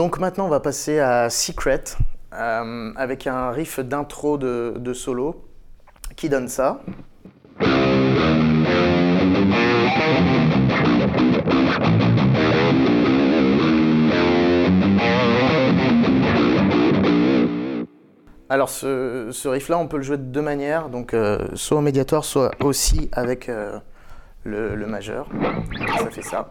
Donc maintenant on va passer à Secret avec un riff d'intro de solo qui donne ça. Alors ce riff-là, on peut le jouer de deux manières, donc soit au médiator, soit aussi avec le majeur. Ça fait ça.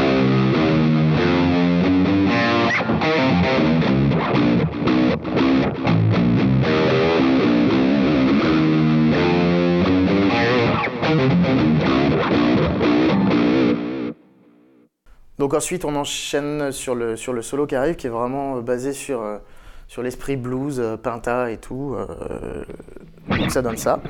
Donc ensuite, on enchaîne sur le solo qui arrive, qui est vraiment basé sur l'esprit blues, Pinta et tout. Donc ça donne ça.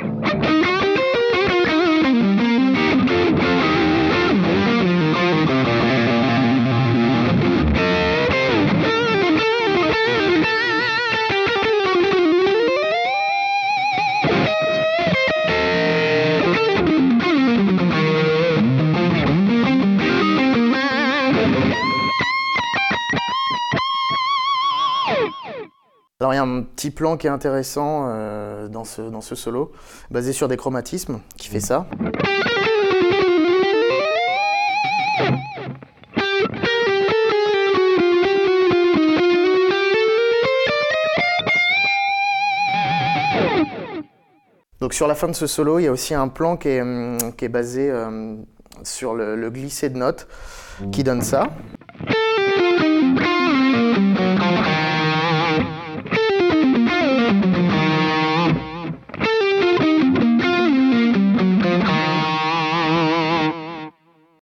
Alors il y a un petit plan qui est intéressant dans ce solo, basé sur des chromatismes, qui fait ça. Donc sur la fin de ce solo, il y a aussi un plan qui est basé sur le glissé de notes, qui donne ça.